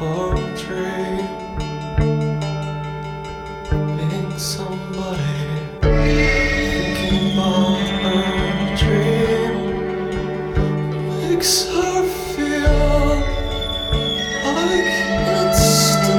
or dream being somebody, thinking about her dream makes her feel like it's the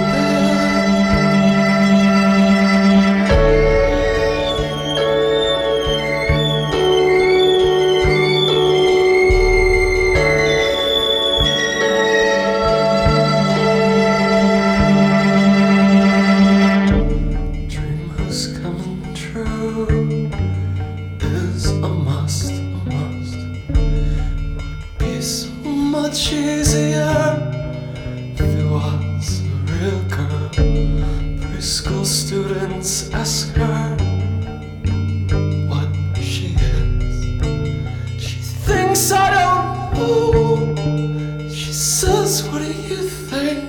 coming true is a must, would be so much easier if it was a real girl. Preschool students ask her what she is. She thinks I don't know. She says, what do you think?